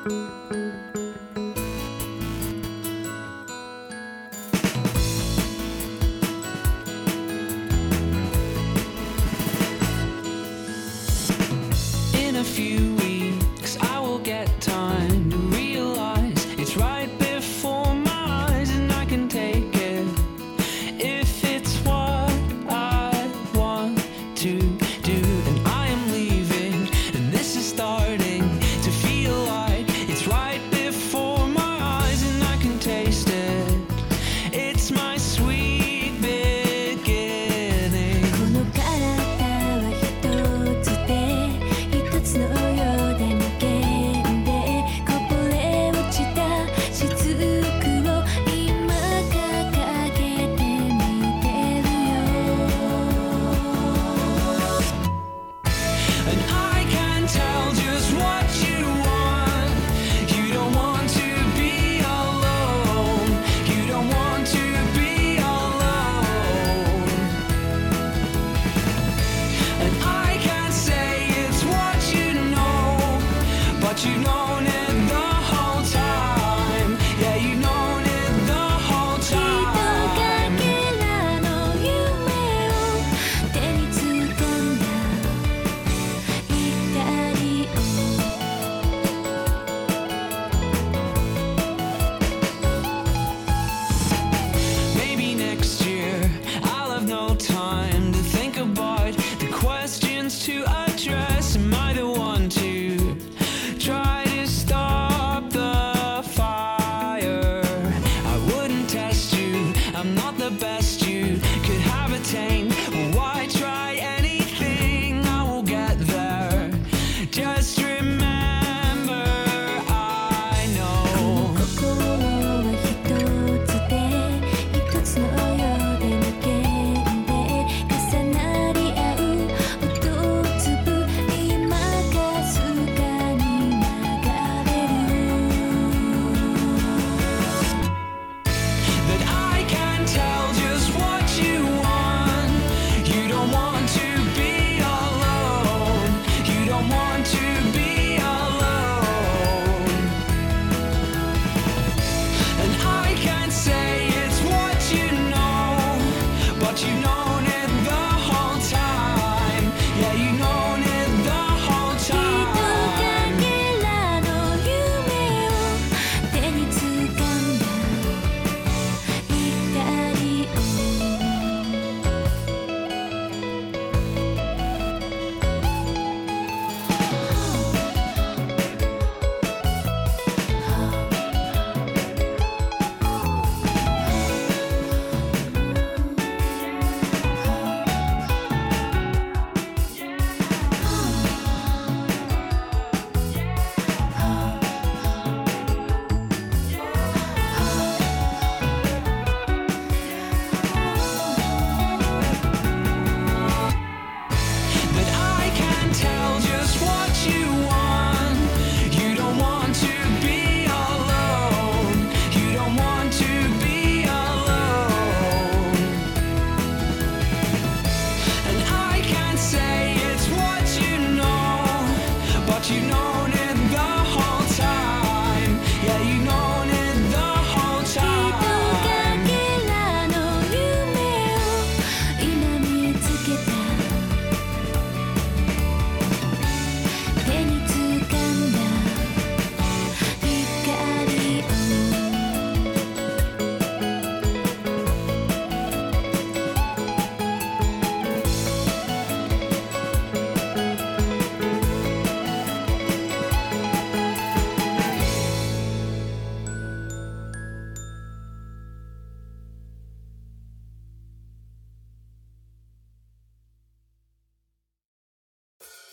In a few weeks I will get time to realize it's right before my eyes, and I can take it if it's what I want to do. And I am leaving, and this is starting to feel like it's right before my eyes, and I can taste it. It's my sweet beginning. この体は一つで一つのようで無限でこぼれ落ちた雫を今掲げてみてるよ And I can tell just what you want. You don't want to be alone. You don't want to be alone. And I can say it's what you know, but you've known it the whole time. Yeah, you've known it the whole ひとか time. けらの夢を手につかんだ光を Maybe next year I'll have no time to think about the questions to address. Am I the one to try to stop the fire? I wouldn't test you, I'm not the best you could have attained. Why try anything? I will get there. Just remember, I know. 心は一つで一つのようで無限で重なり合う音粒今かすかに流れる That I can tell just what you want. You don't want to be alone. You don't want to be alone. And I can say it's what you know, but you've known it the whole time. Yeah, you've known it the whole ひとか time. けらの夢を手につかんだ光 That I can tell just what you want. You don't want to be alone. You don't want to be alone. And I can say it's what you know, but you know